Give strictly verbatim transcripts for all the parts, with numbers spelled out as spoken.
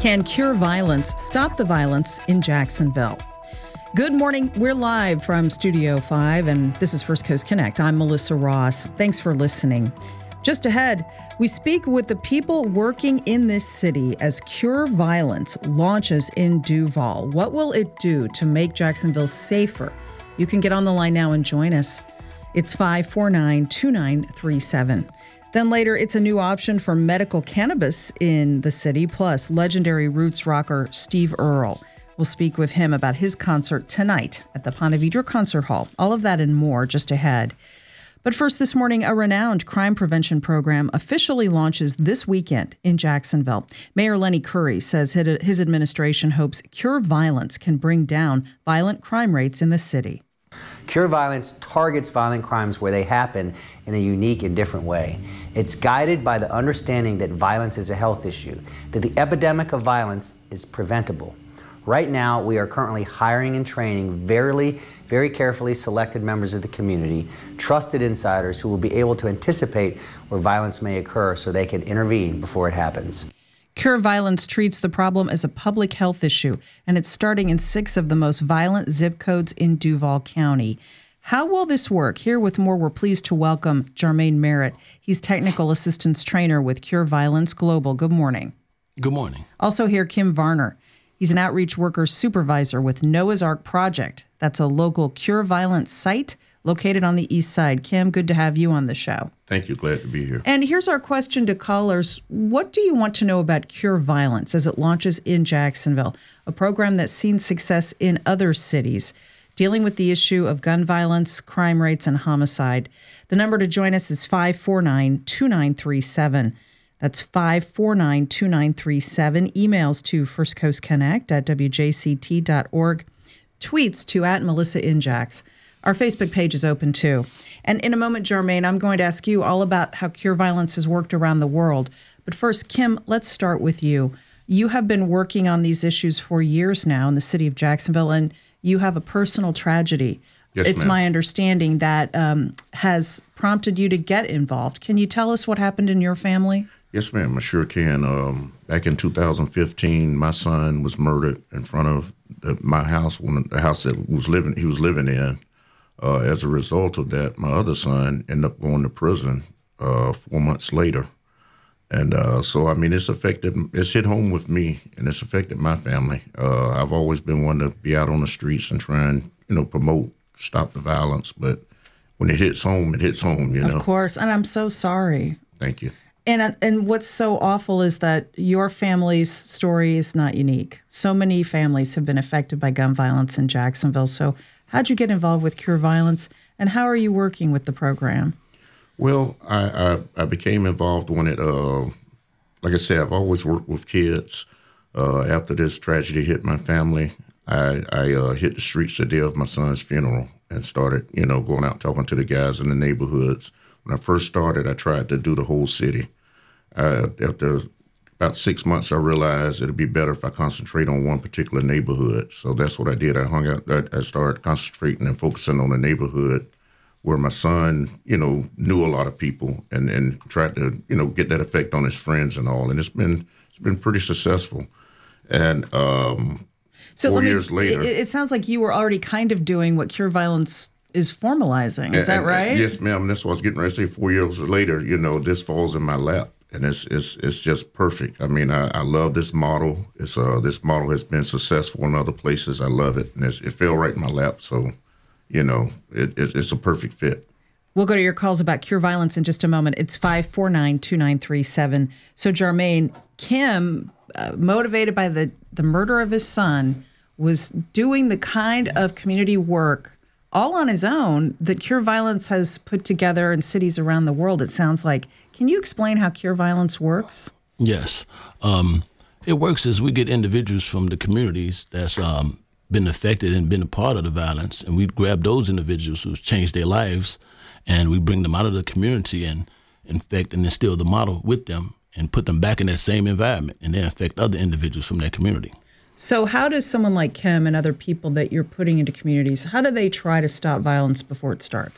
Can Cure Violence stop the violence in Jacksonville? Good morning. We're live from Studio five, and this is First Coast Connect. I'm Melissa Ross. Thanks for listening. Just ahead, we speak with the people working in this city as Cure Violence launches in Duval. What will it do to make Jacksonville safer? You can get on the line now and join us. It's five four nine, two nine three seven. Then later, it's a new option for medical cannabis in the city, plus legendary roots rocker Steve Earle. We'll speak with him about his concert tonight at the Ponte Vedra Concert Hall. All of that and more just ahead. But first this morning, a renowned crime prevention program officially launches this weekend in Jacksonville. Mayor Lenny Curry says his administration hopes Cure Violence can bring down violent crime rates in the city. Cure Violence targets violent crimes where they happen in a unique and different way. It's guided by the understanding that violence is a health issue, that the epidemic of violence is preventable. Right now, we are currently hiring and training very, very carefully selected members of the community, trusted insiders who will be able to anticipate where violence may occur so they can intervene before it happens. Cure Violence treats the problem as a public health issue, and it's starting in six of the most violent zip codes in Duval County. How will this work? Here with more, we're pleased to welcome Jermaine Merritt. He's Technical Assistance Trainer with Cure Violence Global. Good morning. Good morning. Also here, Kim Varner. He's an outreach worker supervisor with Noah's Ark Project. That's a local Cure Violence site located on the east side. Kim, good to have you on the show. Thank you. Glad to be here. And here's our question to callers. What do you want to know about Cure Violence as it launches in Jacksonville, a program that's seen success in other cities, dealing with the issue of gun violence, crime rates, and homicide? The number to join us is five four nine, two nine three seven. That's five four nine, two nine three seven. Emails to firstcoastconnect at w j c t dot org. Tweets to at Melissa Injax. Our Facebook page is open, too. And in a moment, Jermaine, I'm going to ask you all about how Cure Violence has worked around the world. But first, Kim, let's start with you. You have been working on these issues for years now in the city of Jacksonville, and you have a personal tragedy. Yes, it's ma'am. my understanding that um, has prompted you to get involved. Can you tell us what happened in your family? Yes, ma'am. I sure can. Um, back in two thousand fifteen, my son was murdered in front of the, my house, when the house that was living he was living in. Uh, as a result of that, my other son ended up going to prison uh, four months later. And uh, so, I mean, it's affected, it's hit home with me, and it's affected my family. Uh, I've always been one to be out on the streets and try and, you know, promote, stop the violence. But when it hits home, it hits home, you know. Of course. And I'm so sorry. Thank you. And and what's so awful is that your family's story is not unique. So many families have been affected by gun violence in Jacksonville. So how'd you get involved with Cure Violence, and how are you working with the program? Well, I, I, I became involved when it, uh, like I said, I've always worked with kids. Uh, after this tragedy hit my family, I, I uh, hit the streets the day of my son's funeral and started, you know, going out talking to the guys in the neighborhoods. When I first started, I tried to do the whole city. Uh, after about six months, I realized it'd be better if I concentrate on one particular neighborhood. So that's what I did. I hung out, I, I started concentrating and focusing on the neighborhood where my son, you know, knew a lot of people and, and tried to, you know, get that effect on his friends and all. And it's been it's been pretty successful. And um, so four me, years later. It, it sounds like you were already kind of doing what Cure Violence is formalizing. Is and, that and, right? Yes, ma'am. That's what I was getting ready to say. Four years later, you know, this falls in my lap. And it's it's it's just perfect. I mean, I, I love this model. It's uh this model has been successful in other places. I love it, and it's, it fell right in my lap. So, you know, it, it, it's a perfect fit. We'll go to your calls about Cure Violence in just a moment. It's five four nine, two nine three seven. So, Jermaine, Kim, uh, motivated by the the murder of his son, was doing the kind of community work all on his own that Cure Violence has put together in cities around the world, it sounds like. Can you explain how Cure Violence works? Yes. Um, it works as we get individuals from the communities that's um, been affected and been a part of the violence, and we grab those individuals who've changed their lives, and we bring them out of the community and infect and instill the model with them and put them back in that same environment, and then affect other individuals from that community. So how does someone like Kim and other people that you're putting into communities, how do they try to stop violence before it starts?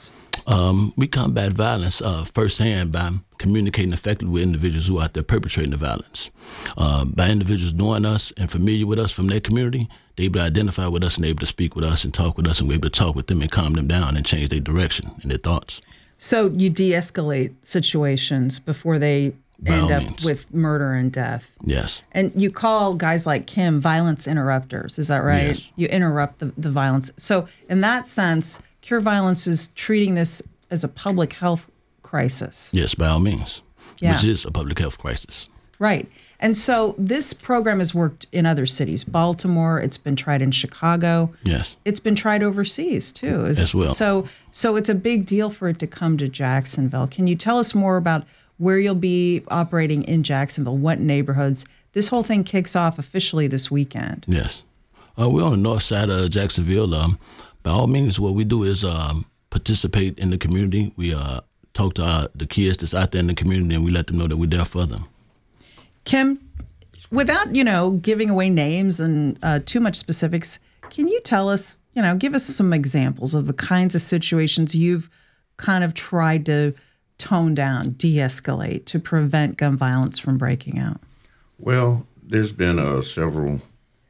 Um, we combat violence uh, firsthand by communicating effectively with individuals who are out there perpetrating the violence. Uh, by individuals knowing us and familiar with us from their community, they're able to identify with us and able to speak with us and talk with us, and we're able to talk with them and calm them down and change their direction and their thoughts. So you de-escalate situations before they By end all up means. with murder and death. Yes. And you call guys like Kim violence interrupters, is that right? Yes. You interrupt the, the violence. So in that sense, Cure Violence is treating this as a public health crisis. Yes, by all means, Yeah. which is a public health crisis. Right. And so this program has worked in other cities. Baltimore, it's been tried in Chicago. Yes. It's been tried overseas too. Is- As well. So so it's a big deal for it to come to Jacksonville. Can you tell us more about where you'll be operating in Jacksonville, what neighborhoods? This whole thing kicks off officially this weekend. Yes. Uh, we're on the north side of Jacksonville. Um, by all means, what we do is um, participate in the community. We uh, talk to our, the kids that's out there in the community, and we let them know that we're there for them. Kim, without, you know, giving away names and uh, too much specifics, can you tell us, you know, give us some examples of the kinds of situations you've kind of tried to tone down, de-escalate to prevent gun violence from breaking out? Well, there's been uh, several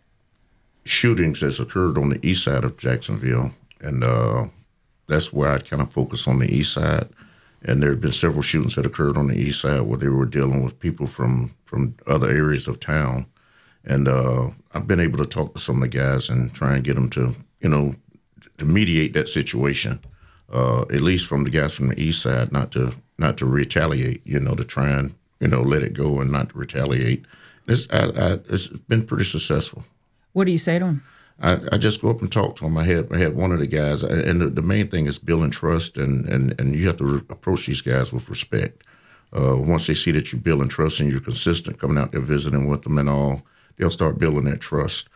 shootings that's occurred on the east side of Jacksonville, and uh, that's where I kind of focus on the east side. And there have been several shootings that occurred on the east side where they were dealing with people from, from other areas of town. And uh, I've been able to talk to some of the guys and try and get them to, you know, to mediate that situation, uh, at least from the guys from the east side, not to not to retaliate, you know, to try and, you know, let it go and not to retaliate. It's, I, I, it's been pretty successful. What do you say to them? I, I just go up and talk to him. I had I had one of the guys, and the, the main thing is building trust, and, and, and you have to re- approach these guys with respect. Uh, once they see that you're building trust and you're consistent, coming out there visiting with them and all, they'll start building that trust.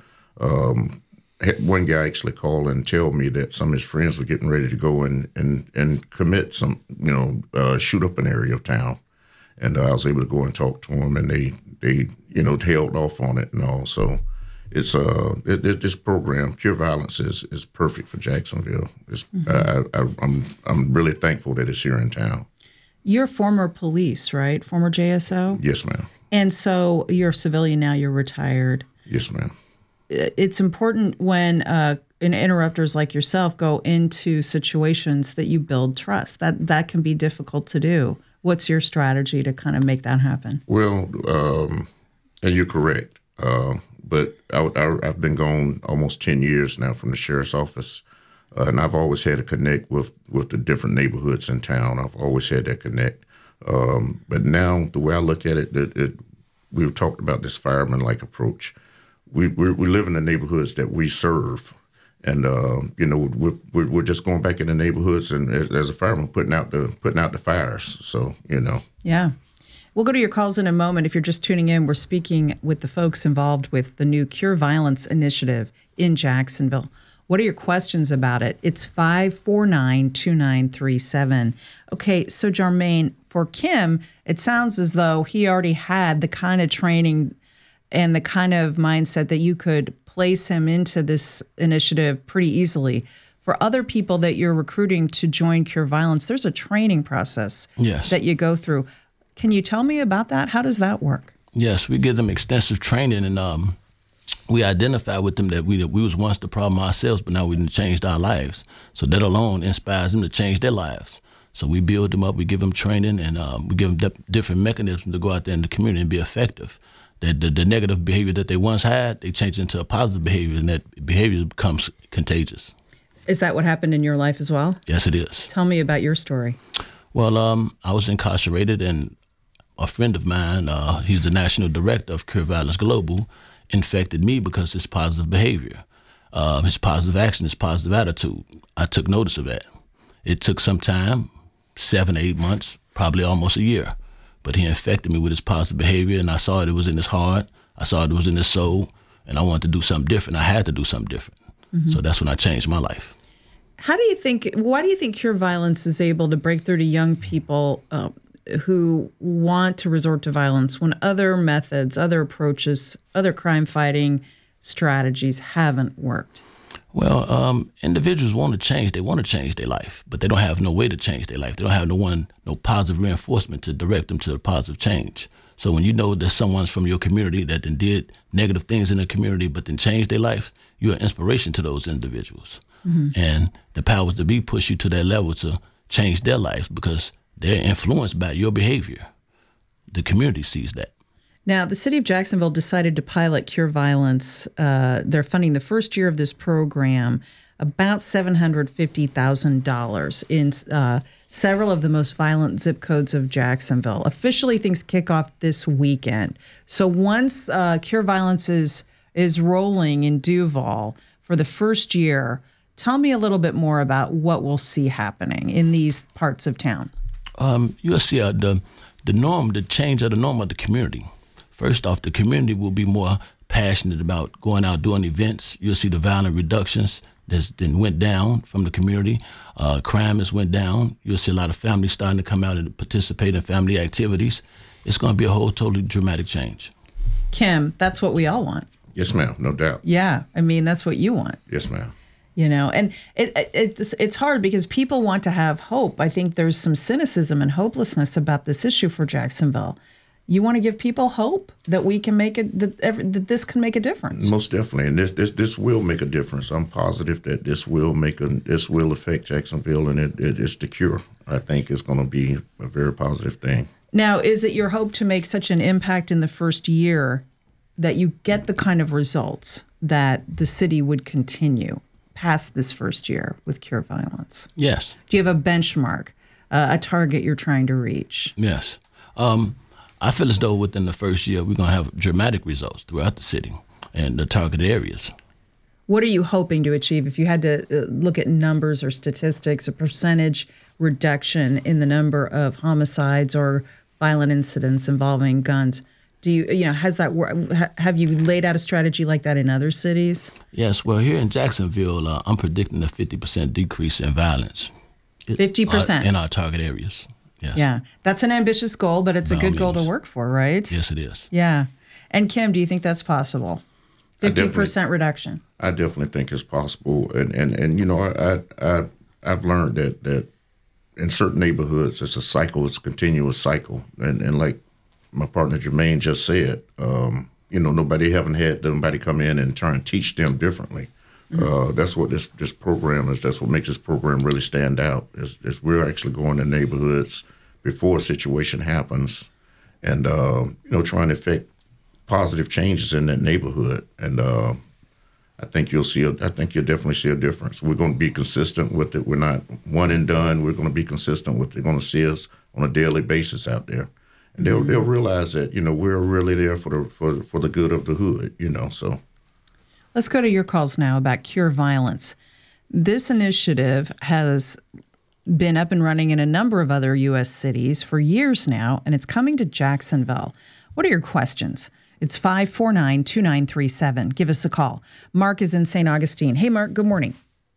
Um, I had one guy actually call and tell me that some of his friends were getting ready to go and and, and commit some, you know, uh, shoot up an area of town, and uh, I was able to go and talk to them, and they they you know held off on it and all. So. It's uh it, this program, Cure Violence, is is perfect for Jacksonville. It's, mm-hmm. I, I, I'm I'm really thankful that it's here in town. You're former police, right? Former J S O? Yes, ma'am. And so you're a civilian now. You're retired. Yes, ma'am. It's important when uh, an interrupters like yourself go into situations that you build trust. That that can be difficult to do. What's your strategy to kind of make that happen? Well, um, and you're correct. Uh, But I, I, I've been gone almost ten years now from the sheriff's office, uh, and I've always had to connect with, with the different neighborhoods in town. I've always had that connect. Um, but now, the way I look at it, it, it we've talked about this fireman-like approach. We, we we live in the neighborhoods that we serve, and uh, you know we're, we're just going back in the neighborhoods and as, as a fireman putting out the putting out the fires. So you know. Yeah. We'll go to your calls in a moment. If you're just tuning in, we're speaking with the folks involved with the new Cure Violence initiative in Jacksonville. What are your questions about it? It's five four nine, two nine three seven. Okay, so Jermaine, for Kim, it sounds as though he already had the kind of training and the kind of mindset that you could place him into this initiative pretty easily. For other people that you're recruiting to join Cure Violence, there's a training process Yes. that you go through. Can you tell me about that? How does that work? Yes, we give them extensive training, and um, we identify with them that we that we was once the problem ourselves, but now we done changed our lives. So that alone inspires them to change their lives. So we build them up, we give them training, and um, we give them de- different mechanisms to go out there in the community and be effective. That the, the negative behavior that they once had, they change into a positive behavior, and that behavior becomes contagious. Is that what happened in your life as well? Yes, it is. Tell me about your story. Well, um, I was incarcerated, and a friend of mine, uh, he's the national director of Cure Violence Global, infected me because his positive behavior, uh, his positive action, his positive attitude. I took notice of that. It took some time, seven, eight months, probably almost a year. But he infected me with his positive behavior, and I saw it, it was in his heart. I saw it, it was in his soul, and I wanted to do something different. I had to do something different. Mm-hmm. So that's when I changed my life. How do you think, why do you think Cure Violence is able to break through to young people uh, who want to resort to violence when other methods, other approaches, other crime fighting strategies haven't worked? Well, um, individuals want to change. They want to change their life, but they don't have no way to change their life. They don't have no one, no positive reinforcement to direct them to a positive change. So when you know that someone's from your community that then did negative things in the community, but then changed their life, you're an inspiration to those individuals. Mm-hmm. And the powers that be push you to that level to change their lives because they're influenced by your behavior. The community sees that. Now, the city of Jacksonville decided to pilot Cure Violence. Uh, they're funding the first year of this program about seven hundred fifty thousand dollars in uh, several of the most violent zip codes of Jacksonville. Officially, things kick off this weekend. So once uh, Cure Violence is, is rolling in Duval for the first year, tell me a little bit more about what we'll see happening in these parts of town. Um, you'll see uh, the, the norm, the change of the norm of the community. First off, the community will be more passionate about going out doing events. You'll see the violent reductions that's then went down from the community. Uh, crime has went down. You'll see a lot of families starting to come out and participate in family activities. It's going to be a whole totally dramatic change. Kim, that's what we all want. Yes, ma'am, no doubt. Yeah, I mean, that's what you want. Yes, ma'am. You know, and it, it, it's it's hard because people want to have hope. I think there's some cynicism and hopelessness about this issue for Jacksonville. You want to give people hope that we can make it, that, every, that this can make a difference. Most definitely, and this this this will make a difference. I'm positive that this will make a this will affect Jacksonville, and it, it it's the cure. I think it's going to be a very positive thing. Now, is it your hope to make such an impact in the first year that you get the kind of results that the city would continue past this first year with Cure Violence? Yes. Do you have a benchmark, uh, a target you're trying to reach? Yes. Um, I feel as though within the first year, we're going to have dramatic results throughout the city and the targeted areas. What are you hoping to achieve? If you had to uh, look at numbers or statistics, a percentage reduction in the number of homicides or violent incidents involving guns, do you, you know, has that, have you laid out a strategy like that in other cities? Yes. Well, here in Jacksonville, uh, I'm predicting a fifty percent decrease in violence. fifty percent? Uh, in our target areas. Yes. Yeah, that's an ambitious goal, but it's a good goal to work for, right? Yes, it is. Yeah. And Kim, do you think that's possible? fifty percent reduction. I definitely think it's possible. And, and, and you know, I, I, I've learned that, that in certain neighborhoods, it's a cycle, it's a continuous cycle. And, and like my partner Jermaine just said, um, you know, nobody haven't had nobody come in and try and teach them differently. Mm-hmm. Uh, that's what this, this program is. That's what makes this program really stand out is, is we're actually going to neighborhoods before a situation happens and, uh, you know, trying to affect positive changes in that neighborhood. And uh, I think you'll see, a, I think you'll definitely see a difference. We're going to be consistent with it. We're not one and done. We're going to be consistent with it. They're going to see us on a daily basis out there. And they'll, mm-hmm. they'll realize that, you know, we're really there for the, for, for the good of the hood, you know, so. Let's go to your calls now about Cure Violence. This initiative has been up and running in a number of other U S cities for years now, and it's coming to Jacksonville. What are your questions? It's five four nine, two nine three seven. Give us a call. Mark is in Saint Augustine. Hey, Mark, good morning.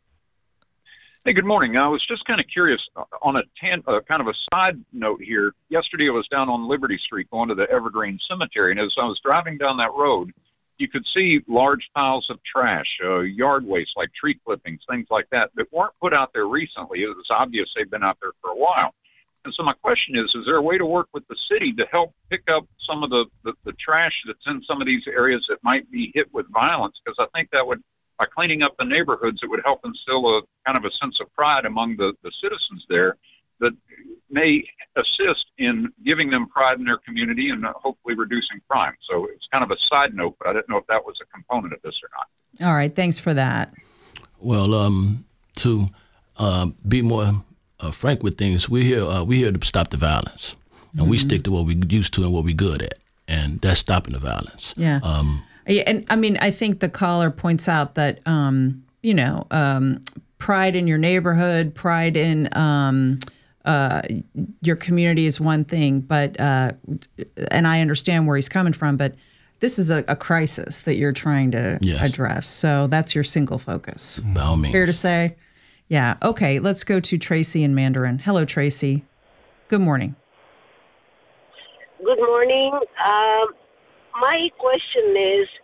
Hey, good morning. I was just kind of curious on a tan- uh, kind of a side note here. Yesterday I was down on Liberty Street going to the Evergreen Cemetery, and as I was driving down that road, you could see large piles of trash, uh, yard waste like tree clippings, things like that, that weren't put out there recently. It was obvious they've been out there for a while. And so my question is, is there a way to work with the city to help pick up some of the, the, the trash that's in some of these areas that might be hit with violence? Because I think that would, by cleaning up the neighborhoods, it would help instill a kind of a sense of pride among the, the citizens there that may assist in giving them pride in their community and hopefully reducing crime. So it's kind of a side note, but I didn't know if that was a component of this or not. All right. Thanks for that. Well, um, to uh, be more uh, frank with things, we're here, uh, we're here to stop the violence. And mm-hmm. we stick to what we're used to and what we're good at. And that's stopping the violence. Yeah. Um, yeah. And I mean, I think the caller points out that, um, you know, um, pride in your neighborhood, pride in um, uh, your community is one thing, but uh, and I understand where he's coming from, but this is a, a crisis that you're trying to yes. address. So that's your single focus. By all means. Fair to say? Yeah. Okay. Let's go to Tracy in Mandarin. Hello, Tracy. Good morning. Good morning. Um, my question is,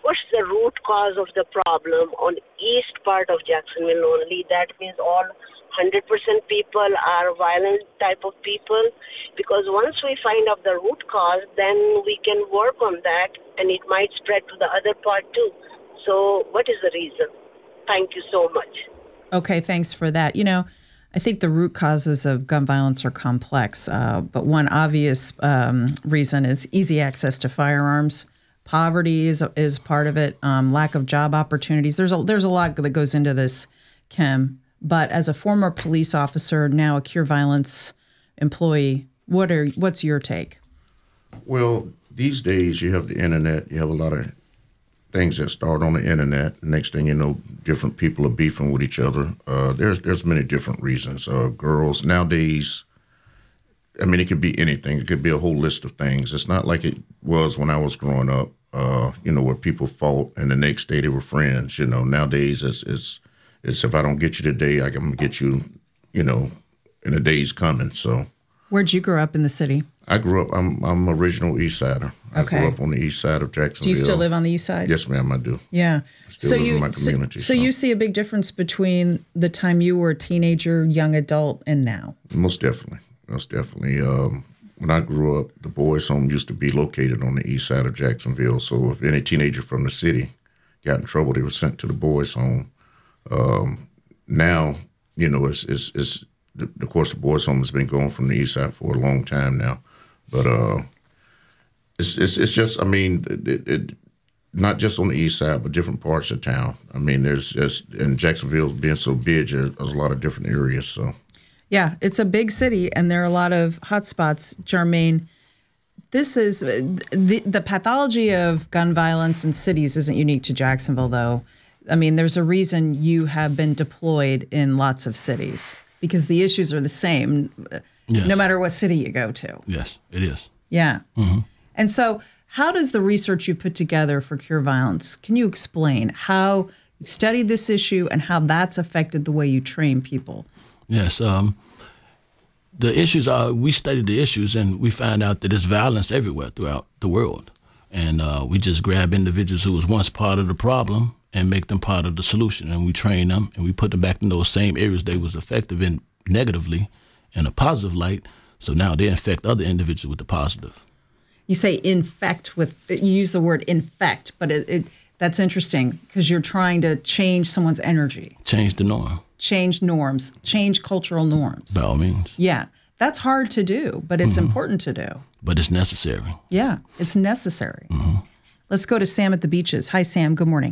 what's the root cause of the problem on east part of Jacksonville only? That means all one hundred percent people are violent type of people, because once we find out the root cause, then we can work on that, and it might spread to the other part too. So what is the reason? Thank you so much. Okay, thanks for that. You know, I think the root causes of gun violence are complex, uh, but one obvious um, reason is easy access to firearms. Poverty is is part of it. Um, lack of job opportunities. There's a there's a lot that goes into this, Kim. But as a former police officer, now a Cure Violence employee, what are what's your take? Well, these days you have the internet. You have a lot of things that start on the internet. Next thing you know, different people are beefing with each other. Uh, there's there's many different reasons. Uh, girls nowadays, I mean, it could be anything. It could be a whole list of things. It's not like it was when I was growing up, uh, you know, where people fought and the next day they were friends. You know, nowadays it's, it's, it's if I don't get you today, I can get you, you know, in the days coming. So, where'd you grow up in the city? I grew up, I'm I'm original East Sider. I Okay. grew up on the east side of Jacksonville. Do you still live on the east side? Yes, ma'am, I do. Yeah. still So live in you my so, community, so so. you see a big difference between the time you were a teenager, young adult, and now. Most definitely. Most definitely. Um, when I grew up, the boys' home used to be located on the east side of Jacksonville. So if any teenager from the city got in trouble, they were sent to the boys' home. Um, now, you know, it's, it's, it's the, of course, the boys' home has been going from the east side for a long time now. But uh, it's, it's it's just, I mean, it, it, not just on the east side, but different parts of town. I mean, there's just, and Jacksonville being so big, there's a lot of different areas, so. Yeah, it's a big city, and there are a lot of hot spots. Jermaine, this is the the pathology of gun violence in cities isn't unique to Jacksonville, though. I mean, there's a reason you have been deployed in lots of cities because the issues are the same, Yes. no matter what city you go to. Yes, it is. Yeah. Mm-hmm. And so, how does the research you've put together for Cure Violence, can you explain how you've studied this issue and how that's affected the way you train people? Yes. Um, the issues are, we studied the issues and we find out that there's violence everywhere throughout the world. And uh, we just grab individuals who was once part of the problem and make them part of the solution. And we train them and we put them back in those same areas they was effective in negatively in a positive light. So now they infect other individuals with the positive. You say infect with, you use the word infect, but it, it that's interesting because you're trying to change someone's energy. Change the norm. Change norms, change cultural norms. By all means. Yeah, that's hard to do, but it's Mm-hmm. important to do. But it's necessary. Yeah, it's necessary. Mm-hmm. Let's go to Sam at the Beaches. Hi, Sam. Good morning.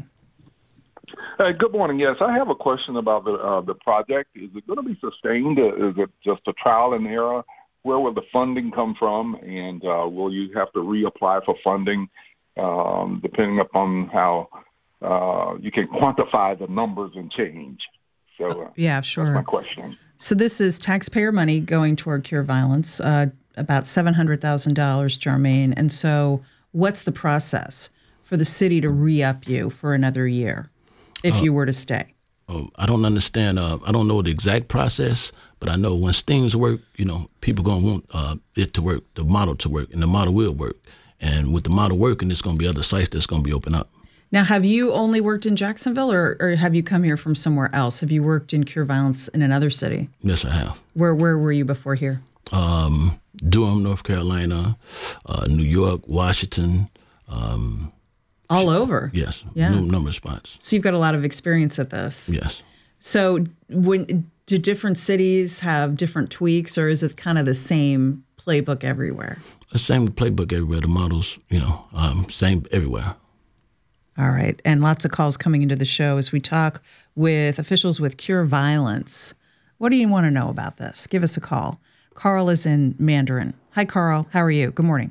Hey, good morning. Yes, I have a question about the uh, the project. Is it going to be sustained? Is it just a trial and error? Where will the funding come from? And uh, will you have to reapply for funding, um, depending upon how uh, you can quantify the numbers and change? So uh, Yeah, sure. that's my question. So this is taxpayer money going toward Cure Violence, uh, about seven hundred thousand dollars, Jermaine. And so what's the process for the city to re-up you for another year if uh, you were to stay? Oh, I don't understand. Uh, I don't know the exact process, but I know when things work, you know, people going to want uh, it to work, the model to work, and the model will work. And with the model working, there's going to be other sites that's going to be open up. Now, have you only worked in Jacksonville, or, or have you come here from somewhere else? Have you worked in Cure Violence in another city? Yes, I have. Where Where were you before here? Um, Durham, North Carolina, uh, New York, Washington. Um, All over? Yes, yeah. N- number of spots. So you've got a lot of experience at this. Yes. So when do different cities have different tweaks, or is it kind of the same playbook everywhere? The same playbook everywhere. The models, you know, um, same everywhere. All right. And lots of calls coming into the show as we talk with officials with Cure Violence. What do you want to know about this? Give us a call. Carl is in Mandarin. Hi, Carl. How are you? Good morning.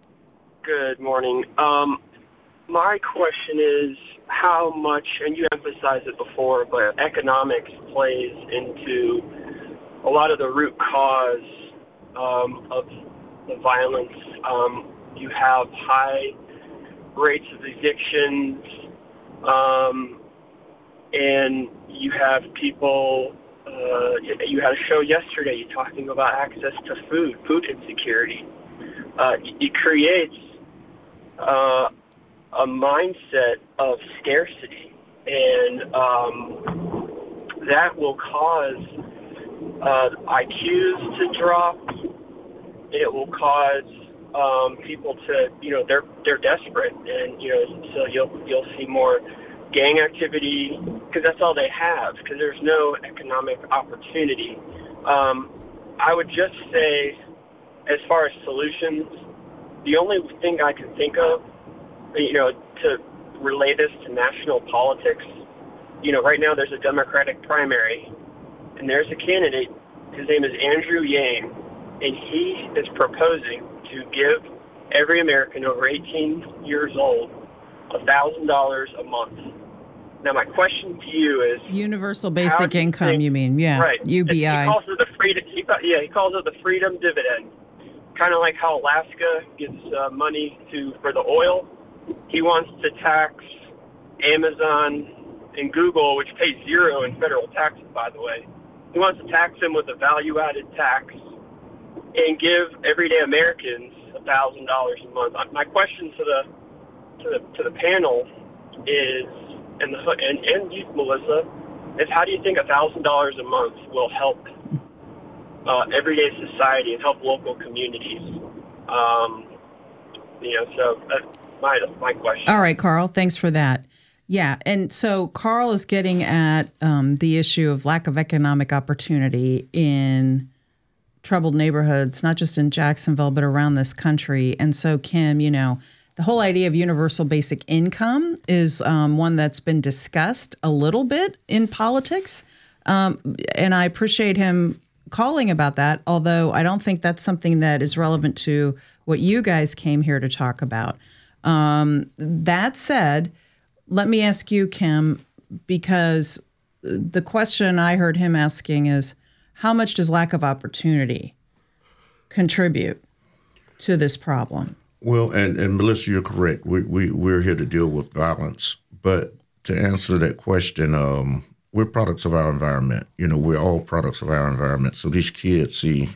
Good morning. Um, my question is how much, and you emphasized it before, but economics plays into a lot of the root cause um, of the violence. Um, you have high rates of evictions, um, and you have people, uh, you had a show yesterday, you're talking about access to food, food insecurity. Uh, it creates uh, a mindset of scarcity, and um, that will cause uh, I Qs to drop. It will cause um, people to, you know, they're they're desperate, and you know, so you'll you'll see more gang activity because that's all they have. Because there's no economic opportunity. Um, I would just say, as far as solutions, the only thing I can think of, you know, to relay this to national politics, you know, right now there's a Democratic primary, and there's a candidate. His name is Andrew Yang, and he is proposing to give every American over eighteen years old one thousand dollars a month. Now, my question to you is... Universal basic you income, think, you mean, yeah, right. U B I. He calls it the freedom, he, yeah, he calls it the freedom dividend. Kind of like how Alaska gives uh, money to for the oil. He wants to tax Amazon and Google, which pays zero in federal taxes, by the way. He wants to tax them with a value-added tax and give everyday Americans one thousand dollars a month. My question to the to the to the panel is, and the and, and you, Melissa, is how do you think one thousand dollars a month will help uh, everyday society and help local communities? Um, you know, so that's my my question. All right, Carl, thanks for that. Yeah, and so Carl is getting at um, the issue of lack of economic opportunity in troubled neighborhoods, not just in Jacksonville, but around this country. And so, Kim, you know, the whole idea of universal basic income is um, one that's been discussed a little bit in politics. Um, and I appreciate him calling about that, although I don't think that's something that is relevant to what you guys came here to talk about. Um, that said, let me ask you, Kim, because the question I heard him asking is, how much does lack of opportunity contribute to this problem? Well, and, and Melissa, you're correct. We, we, we're here to deal with violence. But to answer that question, um, we're products of our environment. You know, we're all products of our environment. So these kids see,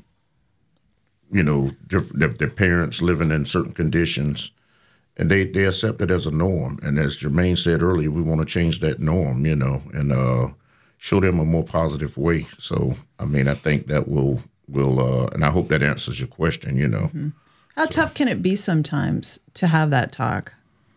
you know, their, their, their parents living in certain conditions, and they, they accept it as a norm. And as Jermaine said earlier, we want to change that norm, you know, and uh, show them a more positive way. So, I mean, I think that will, will uh, and I hope that answers your question, you know. Mm-hmm. How so. tough can it be sometimes to have that talk,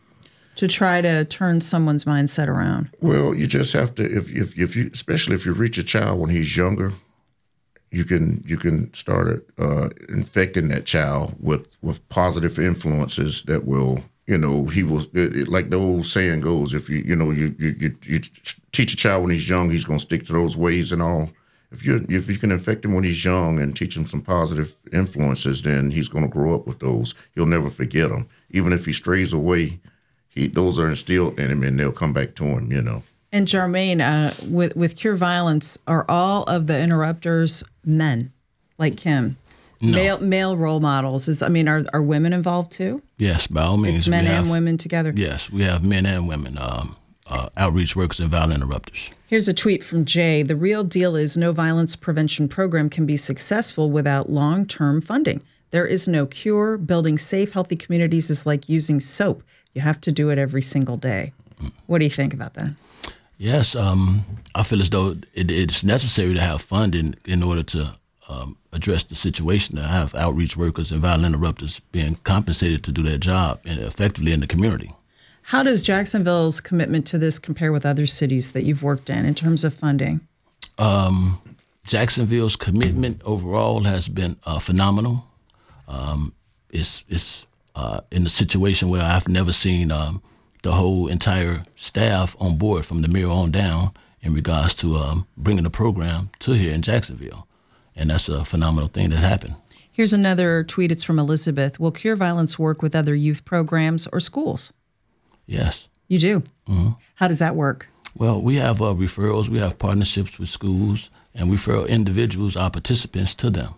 to try to turn someone's mindset around? Well, you just have to, if if, if you, especially if you reach a child when he's younger, you can you can start uh, infecting that child with, with positive influences that will, you know, he will, it, it, like the old saying goes, if you, you know, you, you, you, you teach a child when he's young, he's going to stick to those ways and all. If you if you can infect him when he's young and teach him some positive influences, then he's going to grow up with those. He'll never forget them. Even if he strays away, he those are instilled in him and they'll come back to him, you know. And Jermaine, uh, with, with Cure Violence, are all of the interrupters men, like Kim? No. Male, male role models. Is I mean, are, are women involved too? Yes, by all means. It's men we and have, women together? Yes, we have men and women, um, uh, outreach workers and violent interrupters. Here's a tweet from Jay. The real deal is no violence prevention program can be successful without long-term funding. There is no cure. Building safe, healthy communities is like using soap. You have to do it every single day. What do you think about that? Yes, um, I feel as though it, it's necessary to have funding in order to um, address the situation, to have outreach workers and violent interrupters being compensated to do their job and effectively in the community. How does Jacksonville's commitment to this compare with other cities that you've worked in in terms of funding? Um, Jacksonville's commitment overall has been uh, phenomenal. Um, it's it's uh, in a situation where I've never seen um, the whole entire staff on board from the mayor on down in regards to um, bringing the program to here in Jacksonville. And that's a phenomenal thing that happened. Here's another tweet. It's from Elizabeth. Will Cure Violence work with other youth programs or schools? Yes. You do? Mm-hmm. How does that work? Well, we have uh, referrals. We have partnerships with schools, and we refer individuals, our participants, to them.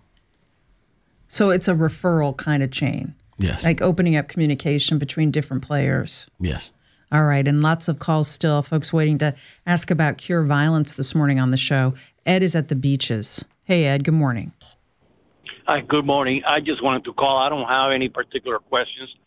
So it's a referral kind of chain? Yes. Like opening up communication between different players? Yes. All right, and lots of calls still. Folks waiting to ask about Cure Violence this morning on the show. Ed is at the beaches. Hey, Ed, good morning. Hi, good morning. I just wanted to call. I don't have any particular questions.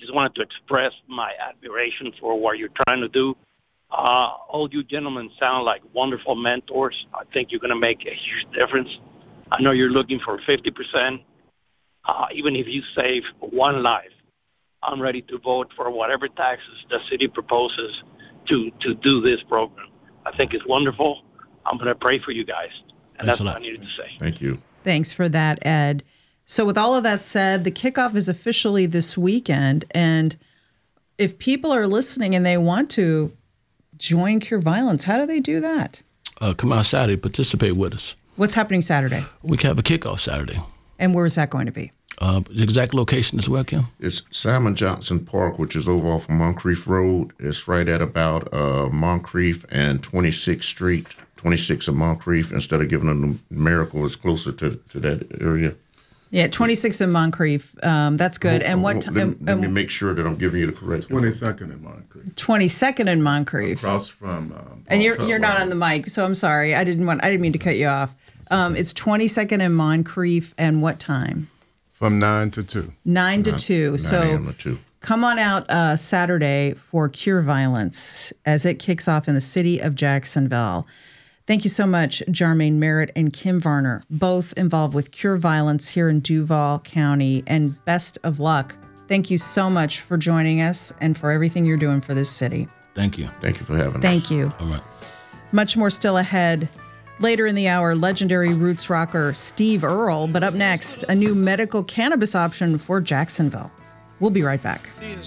just wanted to express my admiration for what you're trying to do. Uh, all you gentlemen sound like wonderful mentors. I think you're going to make a huge difference. I know you're looking for fifty percent. Uh, even if you save one life, I'm ready to vote for whatever taxes the city proposes to, to do this program. I think it's wonderful. I'm going to pray for you guys. And Thanks that's what I needed to say. Thank you. Thanks for that, Ed. So with all of that said, the kickoff is officially this weekend. And if people are listening and they want to join Cure Violence, how do they do that? Uh, come out Saturday, participate with us. What's happening Saturday? We can have a kickoff Saturday. And where is that going to be? Uh, the exact location as well, Kim? It's Simon Johnson Park, which is over off of Moncrief Road. It's right at about uh, Moncrief and twenty-sixth Street, twenty-six of Moncrief. Instead of giving them the numerical, it's closer to, to that area. Yeah, twenty-six in Moncrief. Um, that's good. Oh, and oh, what oh, time? Let, Um, let me make sure that I'm giving you the correct. twenty-second in Moncrief. twenty-second in Moncrief. Across from. Um, and you're Paul you're not Tuttle. on the mic, so I'm sorry. I didn't want. I didn't mean to cut you off. Um, it's twenty-second in Moncrief, and what time? From nine to two. Nine to Nine- two. nine So a.m. to two. come on out uh, Saturday for Cure Violence as it kicks off in the city of Jacksonville. Thank you so much, Jarmaine Merritt and Kim Varner, both involved with Cure Violence here in Duval County, and best of luck. Thank you so much for joining us and for everything you're doing for this city. Thank you. Thank you for having us. Thank you. All right. Much more still ahead. Later in the hour, legendary roots rocker Steve Earle. But up next, a new medical cannabis option for Jacksonville. We'll be right back.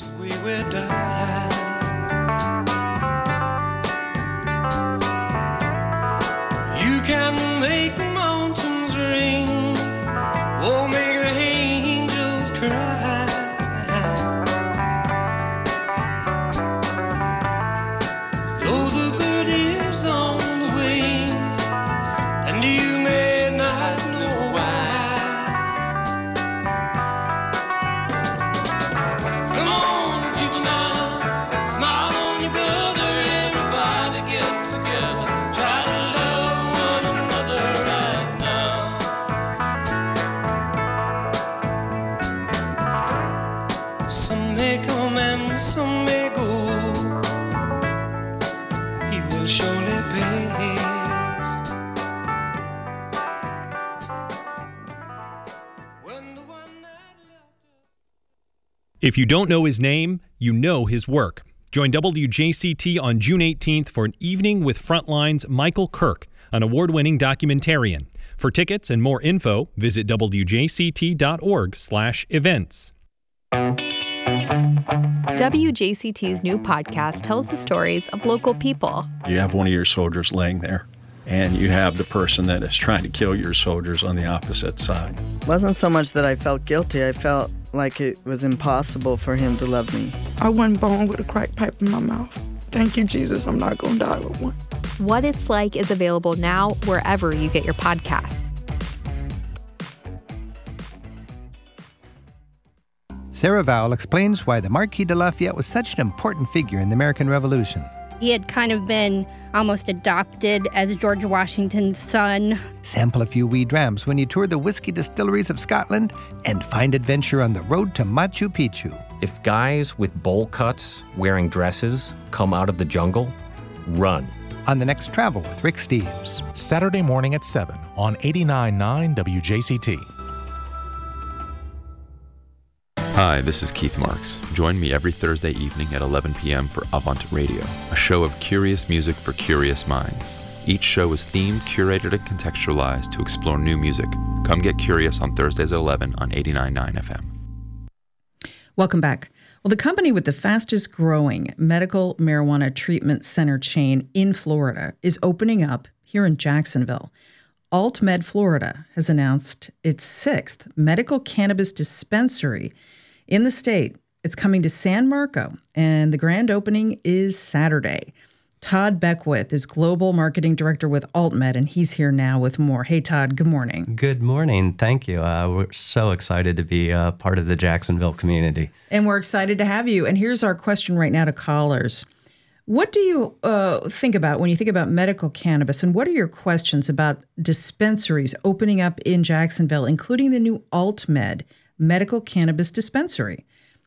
You can make the mountains ring, or make the angels cry. Though the bird is on the wing, and you may not know why. Come on, people now, smile on your brother, everybody get together. Try to love one another right now. Some may come and some may go. We will surely pass. When the one that left us. If you don't know his name, you know his work. Join W J C T on June eighteenth for an evening with Frontline's Michael Kirk, an award-winning documentarian. For tickets and more info, visit W J C T dot org slash events. W J C T's new podcast tells the stories of local people. You have one of your soldiers laying there, and you have the person that is trying to kill your soldiers on the opposite side. It wasn't so much that I felt guilty. I felt like it was impossible for him to love me. I wasn't born with a crack pipe in my mouth. Thank you, Jesus. I'm not going to die with one. What It's Like is available now wherever you get your podcasts. Sarah Vowell explains why the Marquis de Lafayette was such an important figure in the American Revolution. He had kind of been almost adopted as George Washington's son. Sample a few wee drams when you tour the whiskey distilleries of Scotland and find adventure on the road to Machu Picchu. If guys with bowl cuts wearing dresses come out of the jungle, run. On the next Travel with Rick Steves. Saturday morning at seven on eighty-nine point nine W J C T. Hi, this is Keith Marks. Join me every Thursday evening at eleven p.m. for Avant Radio, a show of curious music for curious minds. Each show is themed, curated, and contextualized to explore new music. Come get curious on Thursdays at eleven on eighty-nine point nine F M. Welcome back. Well, the company with the fastest growing medical marijuana treatment center chain in Florida is opening up here in Jacksonville. AltMed Florida has announced its sixth medical cannabis dispensary in the state. It's coming to San Marco, and the grand opening is Saturday. Todd Beckwith is Global Marketing Director with AltMed, and he's here now with more. Hey, Todd, good morning. Good morning. Thank you. Uh, we're so excited to be uh, part of the Jacksonville community. And we're excited to have you. And here's our question right now to callers. What do you uh, think about when you think about medical cannabis, and what are your questions about dispensaries opening up in Jacksonville, including the new AltMed Medical Cannabis Dispensary?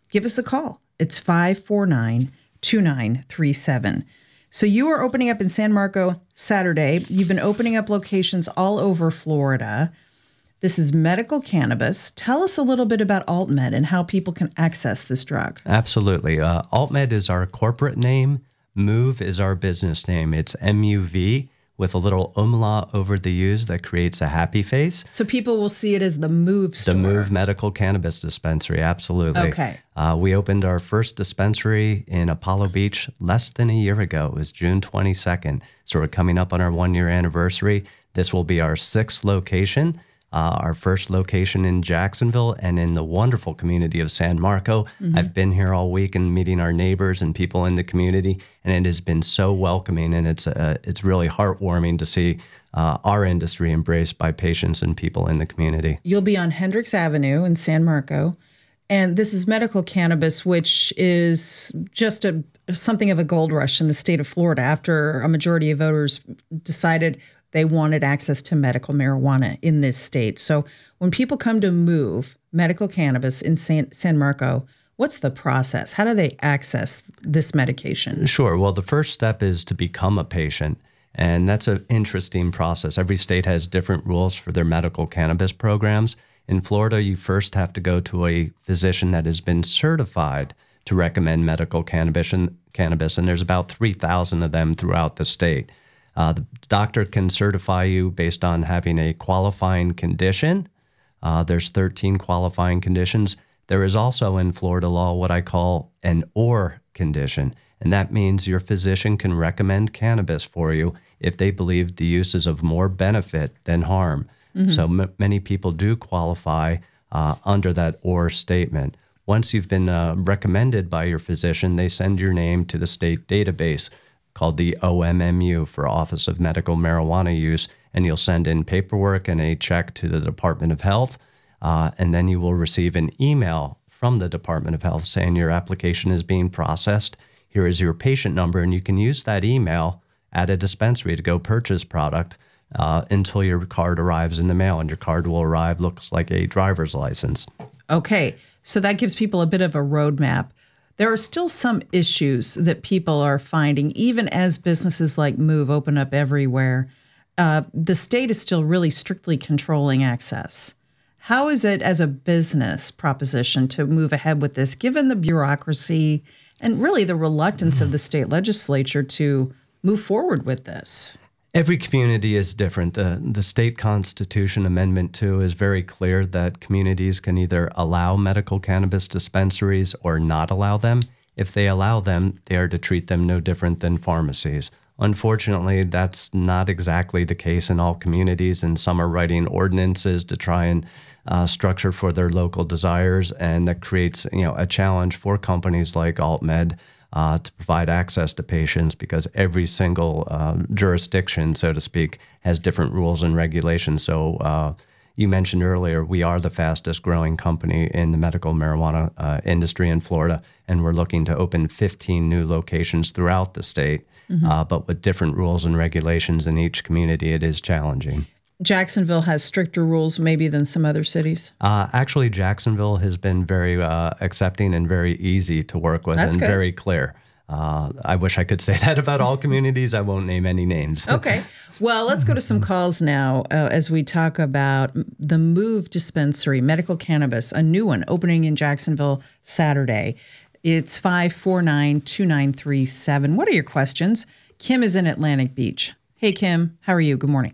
give us a call. It's five four nine, two nine three seven. So you are opening up in San Marco Saturday. You've been opening up locations all over Florida. This is medical cannabis. Tell us a little bit about AltMed and how people can access this drug. Absolutely. Uh, AltMed is our corporate name. Move is our business name. It's M U V with a little umlaut over the U's that creates a happy face. So people will see it as the Move store. The Move Medical Cannabis Dispensary, absolutely. Okay. Uh, we opened our first dispensary in Apollo Beach less than a year ago. It was June twenty-second. So we're coming up on our one-year anniversary. This will be our sixth location. Uh, our first location in Jacksonville and in the wonderful community of San Marco. Mm-hmm. I've been here all week and meeting our neighbors and people in the community, and it has been so welcoming, and it's uh, it's really heartwarming to see uh, our industry embraced by patients and people in the community. You'll be on Hendricks Avenue in San Marco, and this is medical cannabis, which is just a something of a gold rush in the state of Florida after a majority of voters decided they wanted access to medical marijuana in this state. So when people come to Move Medical Cannabis in San, San Marco, what's the process? How do they access this medication? Sure. Well, the first step is to become a patient, and that's an interesting process. Every state has different rules for their medical cannabis programs. In Florida, you first have to go to a physician that has been certified to recommend medical cannabis, and, cannabis, and there's about three thousand of them throughout the state. Uh, the doctor can certify you based on having a qualifying condition. Uh, there's thirteen qualifying conditions. There is also in Florida law what I call an or condition, and that means your physician can recommend cannabis for you if they believe the use is of more benefit than harm. Mm-hmm. So m- many people do qualify uh, under that or statement. Once you've been uh, recommended by your physician, they send your name to the state database called the O M M U for Office of Medical Marijuana Use, and you'll send in paperwork and a check to the Department of Health, uh, and then you will receive an email from the Department of Health saying your application is being processed. Here is your patient number, and you can use that email at a dispensary to go purchase product uh, until your card arrives in the mail, and your card will arrive, looks like a driver's license. Okay, so that gives people a bit of a roadmap. There are still some issues that people are finding, even as businesses like Move open up everywhere. Uh, the state is still really strictly controlling access. How is it as a business proposition to move ahead with this, given the bureaucracy and really the reluctance of the state legislature to move forward with this? Every community is different. The, the state constitution amendment two is very clear that communities can either allow medical cannabis dispensaries or not allow them. If they allow them, they are to treat them no different than pharmacies. Unfortunately, that's not exactly the case in all communities, and some are writing ordinances to try and uh, structure for their local desires, and that creates, you know, a challenge for companies like AltMed Uh, to provide access to patients, because every single um, jurisdiction, so to speak, has different rules and regulations. So uh, you mentioned earlier, we are the fastest growing company in the medical marijuana uh, industry in Florida, and we're looking to open fifteen new locations throughout the state. Mm-hmm. uh, but with different rules and regulations in each community, it is challenging. Jacksonville has stricter rules maybe than some other cities? Uh, actually, Jacksonville has been very uh, accepting and very easy to work with. That's and good. Very clear. Uh, I wish I could say that about all communities. I won't name any names. Okay. Well, let's go to some calls now uh, as we talk about the Move Dispensary, medical cannabis, a new one opening in Jacksonville Saturday. It's five four nine, two nine three seven. What are your questions? Kim is in Atlantic Beach. Hey, Kim. How are you? Good morning.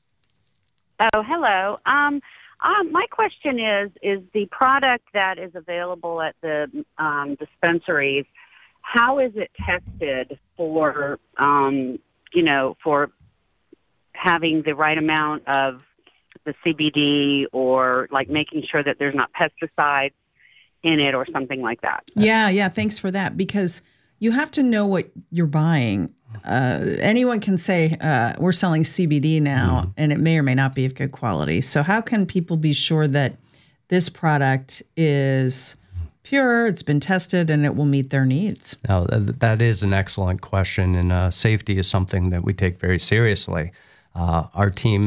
Oh, hello. Um, um, my question is, is the product that is available at the um, dispensaries, how is it tested for, um, you know, for having the right amount of the C B D, or like making sure that there's not pesticides in it or something like that? Yeah, yeah. Thanks for that, because you have to know what you're buying. Uh, anyone can say, uh, we're selling C B D now, mm. and it may or may not be of good quality. So how can people be sure that this product is pure, it's been tested, and it will meet their needs? Now, that is an excellent question, and uh, safety is something that we take very seriously. Uh, our team is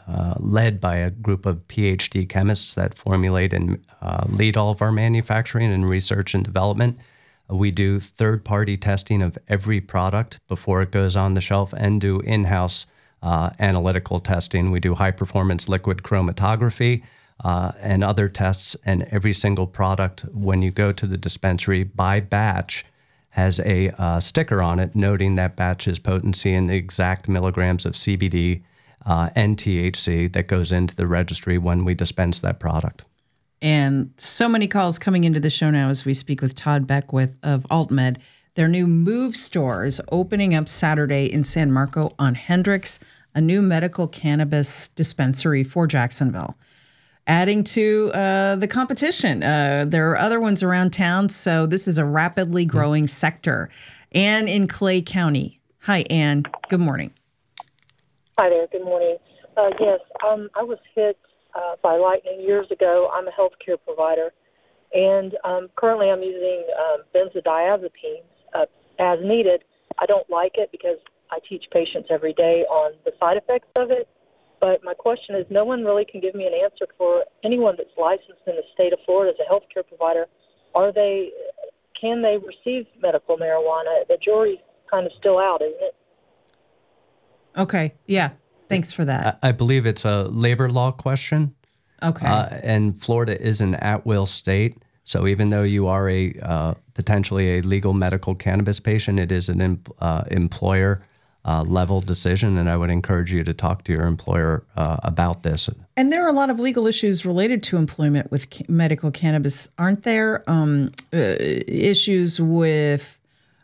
uh, led by a group of PhD chemists that formulate and uh, lead all of our manufacturing and research and development. We do third-party testing of every product before it goes on the shelf and do in-house uh, analytical testing. We do high-performance liquid chromatography uh, and other tests, and every single product, when you go to the dispensary by batch, has a uh, sticker on it noting that batch's potency and the exact milligrams of C B D uh, and T H C that goes into the registry when we dispense that product. And so many calls coming into the show now as we speak with Todd Beckwith of AltMed. Their new Move store is opening up Saturday in San Marco on Hendricks, a new medical cannabis dispensary for Jacksonville, adding to uh, the competition. Uh, there are other ones around town, so this is a rapidly growing sector. Ann in Clay County. Hi, Ann. Good morning. Hi there. Good morning. Uh, yes, um, I was hit uh, by lightning years ago. I'm a healthcare provider, and um, currently I'm using um, benzodiazepines uh, as needed. I don't like it because I teach patients every day on the side effects of it. But my question is, no one really can give me an answer for anyone that's licensed in the state of Florida as a healthcare provider. Are they, can they receive medical marijuana? The jury's kind of still out, isn't it? Okay. Yeah. Thanks for that. I, I believe it's a labor law question. Okay. Uh, and Florida is an at-will state. So even though you are a uh, potentially a legal medical cannabis patient, it is an em- uh, employer Uh, level decision, and I would encourage you to talk to your employer uh, about this. And there are a lot of legal issues related to employment with ca- medical cannabis, aren't there? Um, uh, issues with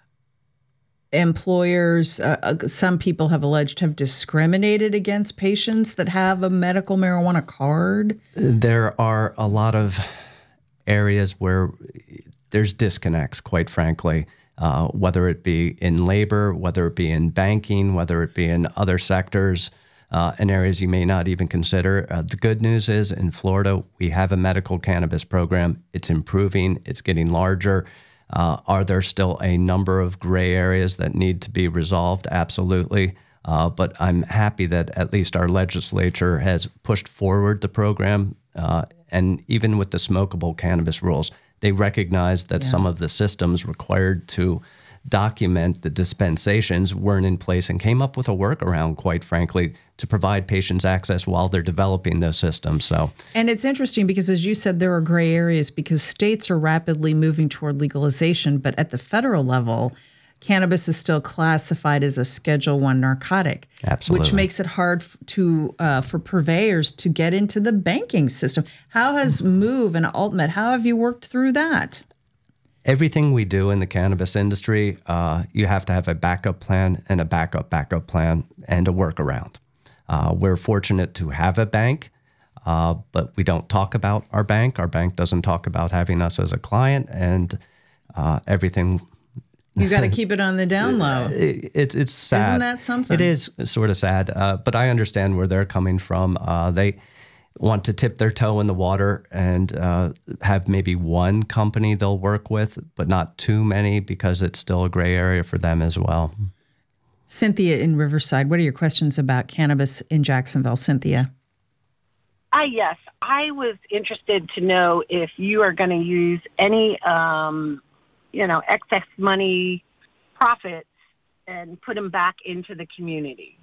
employers, uh, uh, some people have alleged have discriminated against patients that have a medical marijuana card. There are a lot of areas where there's disconnects, quite frankly. Uh, whether it be in labor, whether it be in banking, whether it be in other sectors, uh, in areas you may not even consider. Uh, the good news is in Florida, we have a medical cannabis program. It's improving. It's getting larger. Uh, are there still a number of gray areas that need to be resolved? Absolutely. Uh, but I'm happy that at least our legislature has pushed forward the program. Uh, and even with the smokable cannabis rules, they recognize that yeah. some of the systems required to document the dispensations weren't in place and came up with a workaround, quite frankly, to provide patients access while they're developing those systems. So, and it's interesting because, as you said, there are gray areas because states are rapidly moving toward legalization, but at the federal level, cannabis is still classified as a Schedule One narcotic, Absolutely. which makes it hard to uh, for purveyors to get into the banking system. How has Move and AltMed, how have you worked through that? Everything we do in the cannabis industry, uh, you have to have a backup plan and a backup backup plan and a workaround. Uh, we're fortunate to have a bank, uh, but we don't talk about our bank. Our bank doesn't talk about having us as a client, and uh, everything. You got to keep it on the down low. It, it's it's sad. Isn't that something? It is sort of sad, uh, but I understand where they're coming from. Uh, they want to tip their toe in the water and uh, have maybe one company they'll work with, but not too many because it's still a gray area for them as well. Cynthia in Riverside, what are your questions about cannabis in Jacksonville, Cynthia? Uh, yes, I was interested to know if you are going to use any um, you know, excess money profits and put them back into the community.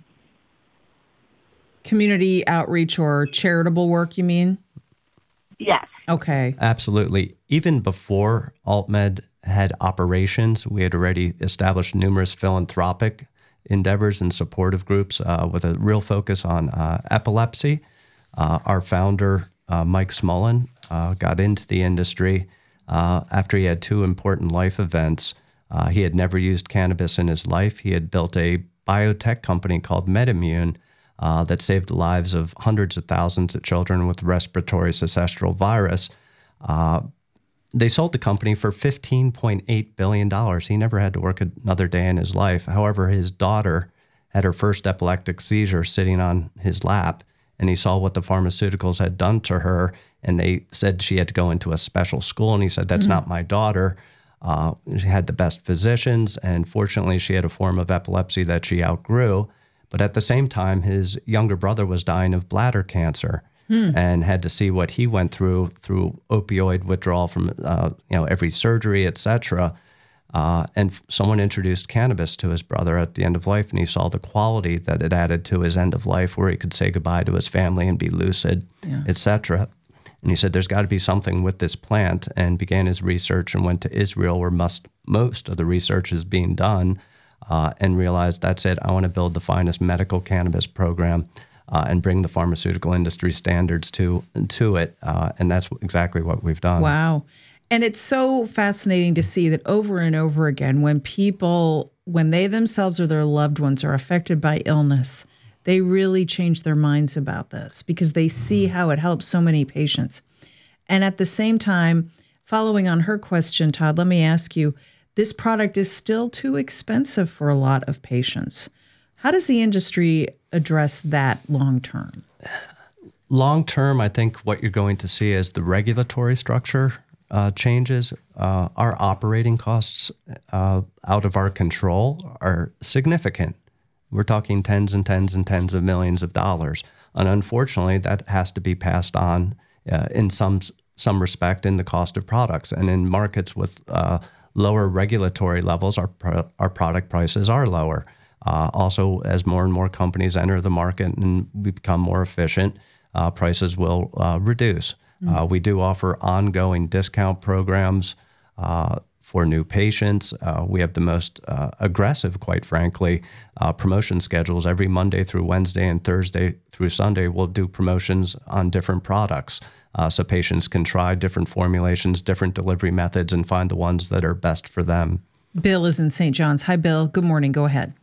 Community outreach or charitable work, you mean? Yes. Okay. Absolutely. Even before AltMed had operations, we had already established numerous philanthropic endeavors and supportive groups uh, with a real focus on uh, epilepsy. Uh, our founder, uh, Mike Smullen, uh, got into the industry Uh, after he had two important life events. Uh, he had never used cannabis in his life. He had built a biotech company called MedImmune uh, that saved the lives of hundreds of thousands of children with respiratory syncytial virus. Uh, they sold the company for fifteen point eight billion dollars. He never had to work another day in his life. However, his daughter had her first epileptic seizure sitting on his lap, and he saw what the pharmaceuticals had done to her, and they said she had to go into a special school, and he said, that's mm-hmm. not my daughter. Uh, she had the best physicians, and fortunately she had a form of epilepsy that she outgrew, But at the same time, his younger brother was dying of bladder cancer. Hmm. And had to see what he went through through opioid withdrawal from uh, you know every surgery, et cetera. Uh, and f- someone introduced cannabis to his brother at the end of life, and he saw the quality that it added to his end of life, where he could say goodbye to his family and be lucid, yeah. et cetera. And he said, "There's got to be something with this plant," and began his research and went to Israel, where must, most of the research is being done, uh, and realized, that's it. I want to build the finest medical cannabis program. Uh, and bring the pharmaceutical industry standards to to it. Uh, and that's exactly what we've done. Wow. And it's so fascinating to see that over and over again, when people, when they themselves or their loved ones are affected by illness, they really change their minds about this because they see how it helps so many patients. And at the same time, following on her question, Todd, let me ask you, this product is still too expensive for a lot of patients. How does the industry address that long term? Long term, I think what you're going to see as the regulatory structure uh, changes, uh, our operating costs uh, out of our control are significant. We're talking tens and tens and tens of millions of dollars. And unfortunately, that has to be passed on uh, in some some respect in the cost of products. And in markets with uh, lower regulatory levels, our pro- our product prices are lower. Uh, also, as more and more companies enter the market and we become more efficient, uh, prices will uh, reduce. Mm-hmm. Uh, we do offer ongoing discount programs uh, for new patients. Uh, we have the most uh, aggressive, quite frankly, uh, promotion schedules. Every Monday through Wednesday and Thursday through Sunday, we'll do promotions on different products uh, so patients can try different formulations, different delivery methods, and find the ones that are best for them. Bill is in Saint John's. Hi, Bill. Good morning. Go ahead.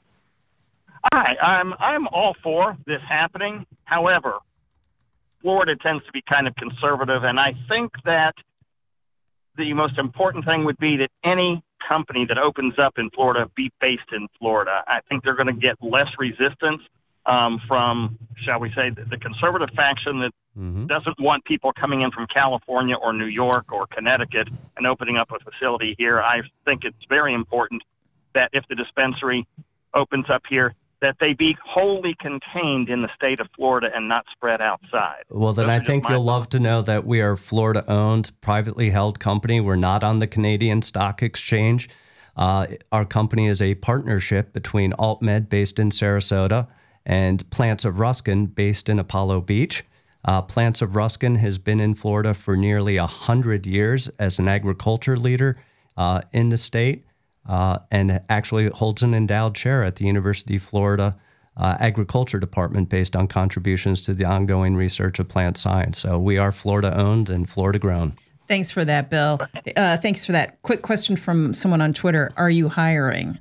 Hi, I'm I'm all for this happening. However, Florida tends to be kind of conservative, and I think that the most important thing would be that any company that opens up in Florida be based in Florida. I think they're going to get less resistance um, from, shall we say, the, the conservative faction that mm-hmm. doesn't want people coming in from California or New York or Connecticut and opening up a facility here. I think it's very important that if the dispensary opens up here, that they be wholly contained in the state of Florida and not spread outside. Well, then Those I think you'll love to know that we are a Florida-owned, privately held company. We're not on the Canadian Stock Exchange. Uh, our company is a partnership between AltMed, based in Sarasota, and Plants of Ruskin, based in Apollo Beach. Uh, Plants of Ruskin has been in Florida for nearly one hundred years as an agriculture leader uh, in the state. Uh, and actually holds an endowed chair at the University of Florida uh, Agriculture Department based on contributions to the ongoing research of plant science. So we are Florida-owned and Florida-grown. Thanks for that, Bill. Uh, thanks for that. Quick question from someone on Twitter. Are you hiring?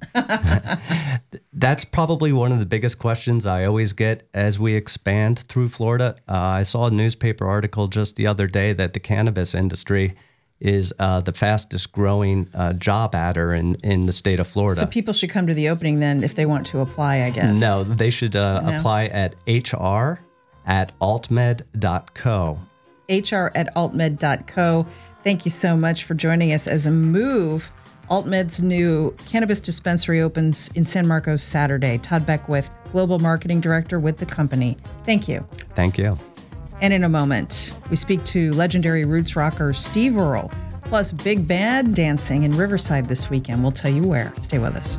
That's probably one of the biggest questions I always get as we expand through Florida. Uh, I saw a newspaper article just the other day that the cannabis industry is uh, the fastest growing uh, job adder in, in the state of Florida. So people should come to the opening then if they want to apply, I guess. No, they should uh, no. apply at H R at altmed dot co. H R at altmed dot co. Thank you so much for joining us. As a move, AltMed's new cannabis dispensary opens in San Marcos Saturday. Todd Beckwith, Global Marketing Director with the company. Thank you. Thank you. And in a moment, we speak to legendary roots rocker Steve Earle, plus big band dancing in Riverside this weekend. We'll tell you where. Stay with us.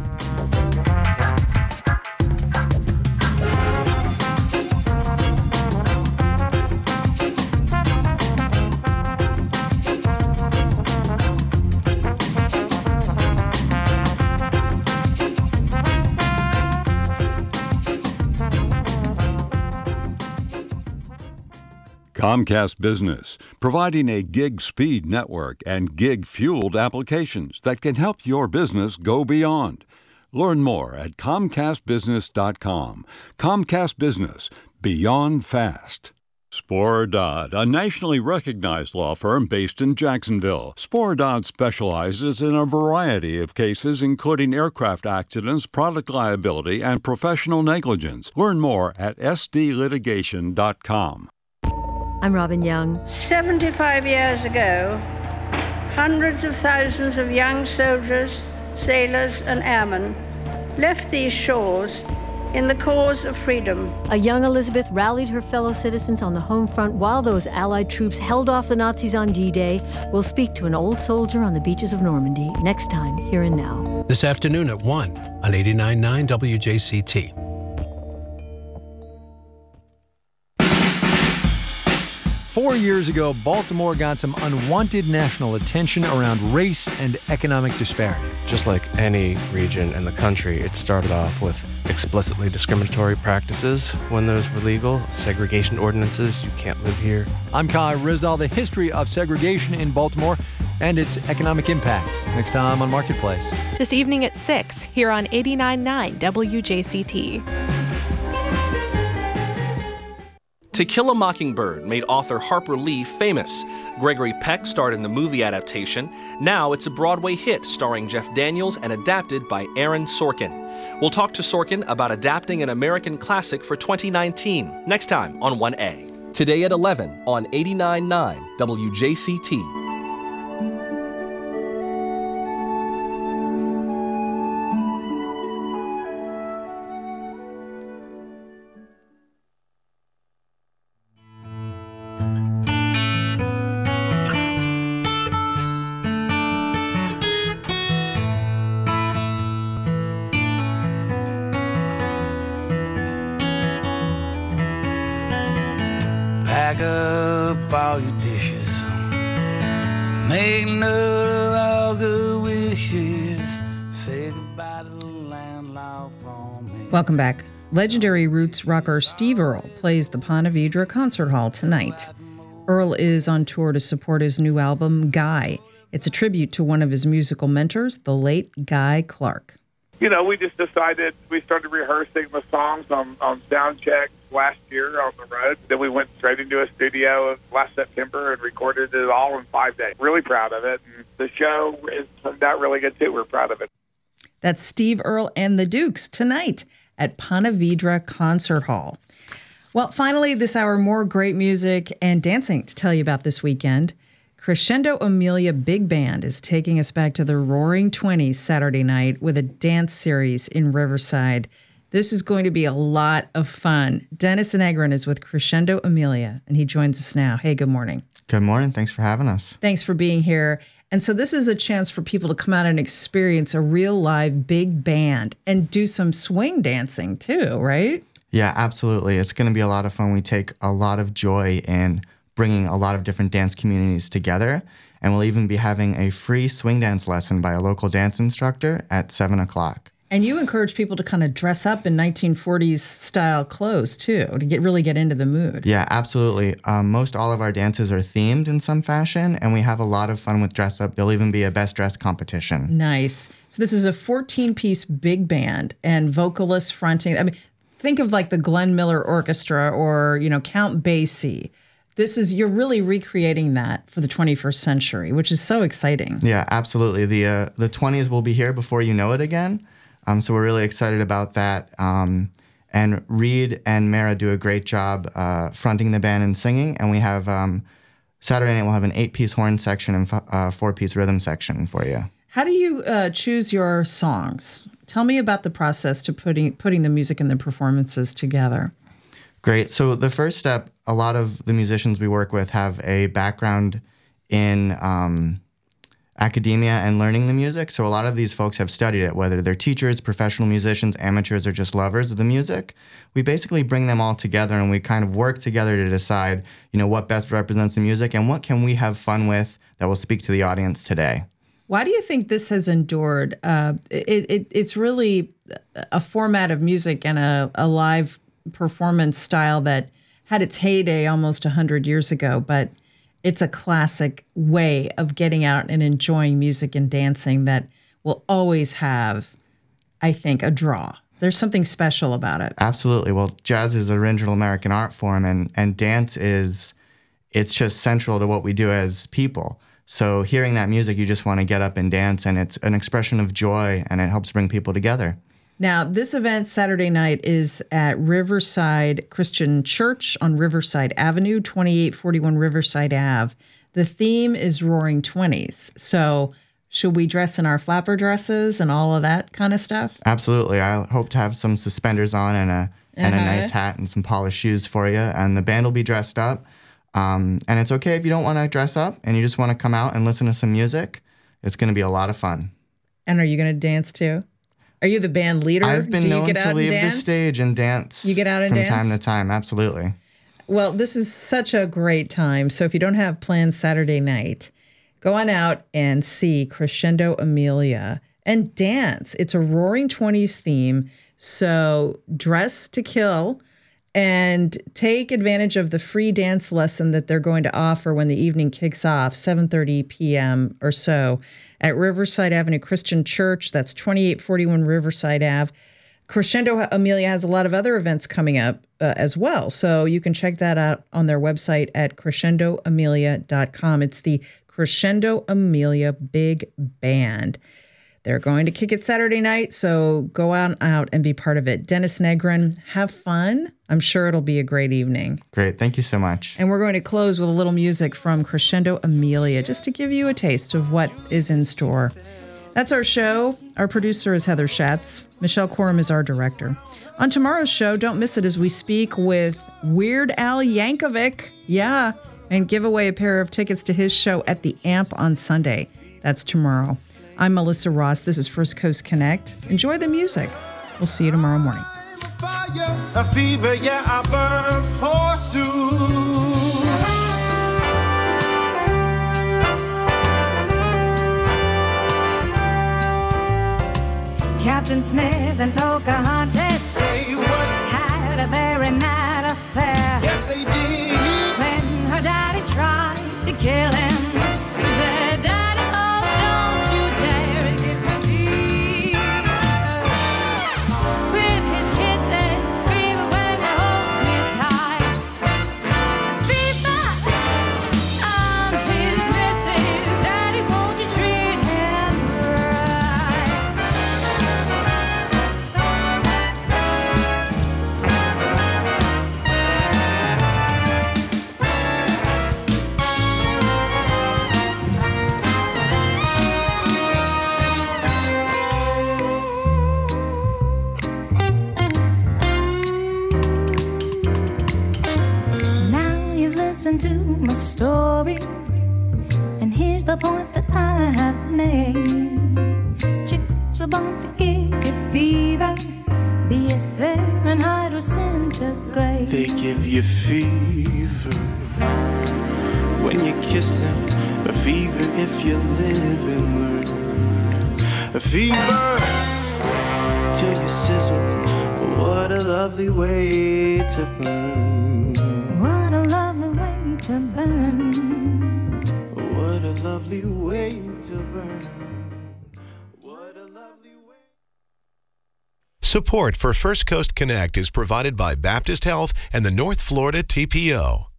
Comcast Business, providing a gig speed network and gig fueled applications that can help your business go beyond. Learn more at comcast business dot com. Comcast Business, beyond fast. Sporer Dodd, a nationally recognized law firm based in Jacksonville. Sporer Dodd specializes in a variety of cases, including aircraft accidents, product liability, and professional negligence. Learn more at s d litigation dot com. I'm Robin Young. seventy-five years ago, hundreds of thousands of young soldiers, sailors, and airmen left these shores in the cause of freedom. A young Elizabeth rallied her fellow citizens on the home front while those Allied troops held off the Nazis on D-Day. We'll speak to an old soldier on the beaches of Normandy next time, Here and Now. This afternoon at one on eighty-nine point nine W J C T. Four years ago, Baltimore got some unwanted national attention around race and economic disparity. Just like any region in the country, it started off with explicitly discriminatory practices when those were legal, segregation ordinances, you can't live here. I'm Kai Rizdal, the history of segregation in Baltimore and its economic impact. Next time on Marketplace. This evening at six, here on eighty-nine point nine W J C T. To Kill a Mockingbird made author Harper Lee famous. Gregory Peck starred in the movie adaptation. Now it's a Broadway hit starring Jeff Daniels and adapted by Aaron Sorkin. We'll talk to Sorkin about adapting an American classic for twenty nineteen, next time on one A. Today at eleven on eighty-nine point nine W J C T. Pack up all your dishes, make note of all good wishes, say goodbye to the landlord for me. Welcome back. Legendary roots rocker Steve Earle plays the Ponte Vedra Concert Hall tonight. Earle is on tour to support his new album, Guy. It's a tribute to one of his musical mentors, the late Guy Clark. You know, we just decided, we started rehearsing the songs on, on sound check last year on the road. Then we went straight into a studio last September and recorded it all in five days. Really proud of it. And the show is turned out really good, too. We're proud of it. That's Steve Earle and the Dukes tonight at Ponte Vedra Concert Hall. Well, finally, this hour, more great music and dancing to tell you about this weekend. Crescendo Amelia Big Band is taking us back to the Roaring Twenties Saturday night with a dance series in Riverside. This is going to be a lot of fun. Dennis Negrin is with Crescendo Amelia, and he joins us now. Hey, good morning. Good morning. Thanks for having us. Thanks for being here. And so this is a chance for people to come out and experience a real live big band and do some swing dancing too, right? Yeah, absolutely. It's going to be a lot of fun. We take a lot of joy in bringing a lot of different dance communities together. And we'll even be having a free swing dance lesson by a local dance instructor at seven o'clock. And you encourage people to kind of dress up in nineteen forties style clothes, too, to get really get into the mood. Yeah, absolutely. Um, most all of our dances are themed in some fashion, and we have a lot of fun with dress up. There'll even be a best dress competition. Nice. So this is a fourteen-piece big band and vocalists fronting. I mean, think of like the Glenn Miller Orchestra or, you know, Count Basie. This is, you're really recreating that for the twenty-first century, which is so exciting. Yeah, absolutely. The uh, the twenties will be here before you know it again. Um, so we're really excited about that. Um, and Reed and Mara do a great job uh, fronting the band and singing. And we have, um, Saturday night we'll have an eight-piece horn section and uh, four-piece rhythm section for you. How do you uh, choose your songs? Tell me about the process to putting putting the music and the performances together. Great. So the first step, a lot of the musicians we work with have a background in um, academia and learning the music. So a lot of these folks have studied it, whether they're teachers, professional musicians, amateurs, or just lovers of the music. We basically bring them all together and we kind of work together to decide, you know, what best represents the music and what can we have fun with that will speak to the audience today. Why do you think this has endured? Uh, it, it, it's really a format of music and a, a live performance style that had its heyday almost one hundred years ago, but it's a classic way of getting out and enjoying music and dancing that will always have, I think, a draw. There's something special about it. Absolutely. Well, jazz is an original American art form, and, and dance is, it's just central to what we do as people. So hearing that music, you just want to get up and dance, and it's an expression of joy, and it helps bring people together. Now, this event Saturday night is at Riverside Christian Church on Riverside Avenue, twenty-eight forty-one Riverside Ave. The theme is Roaring Twenties. So Should we dress in our flapper dresses and all of that kind of stuff? Absolutely. I hope to have some suspenders on and a and Uh-huh. a nice hat and some polished shoes for you. And the band will be dressed up. Um, and it's okay if you don't want to dress up and you just want to come out and listen to some music. It's going to be a lot of fun. And are you going to dance too? Are you the band leader? I've been Do you known get to out leave and the dance? stage and dance. You get out and from dance? time to time. Absolutely. Well, this is such a great time. So if you don't have plans Saturday night, go on out and see Crescendo Amelia and dance. It's a Roaring Twenties theme. So dress to kill and take advantage of the free dance lesson that they're going to offer when the evening kicks off, seven thirty p.m. or so at Riverside Avenue Christian Church. That's twenty-eight forty-one Riverside Ave. Crescendo Amelia has a lot of other events coming up uh, as well. So you can check that out on their website at crescendo amelia dot com. It's the Crescendo Amelia Big Band. They're going to kick it Saturday night, so go on out and be part of it. Dennis Negrin, have fun. I'm sure it'll be a great evening. Great. Thank you so much. And we're going to close with a little music from Crescendo Amelia, just to give you a taste of what is in store. That's our show. Our producer is Heather Schatz. Michelle Quorum is our director. On tomorrow's show, don't miss it as we speak with Weird Al Yankovic. Yeah, and give away a pair of tickets to his show at the Amp on Sunday. That's tomorrow. I'm Melissa Ross. This is First Coast Connect. Enjoy the music. We'll see you tomorrow morning. A fever, yeah, I burn forsooth. Captain Smith and Pocahontas say what? Had a very mad affair. Yes, they did. When her daddy tried to kill him, he said, Daddy, oh, don't you dare, it gives me fever. With his kisses, fever when he holds me tight. Fever on his missus, Daddy, won't you treat him right? Now you've listened to my story, and here's the point that I have made. Chicks are born to give you fever, be it Fahrenheit or centigrade. They give you fever when you kiss them. A fever if you live and learn. A fever till you sizzle. What a lovely way to burn. What a lovely way to burn. What a lovely way to burn. Support for First Coast Connect is provided by Baptist Health and the North Florida T P O.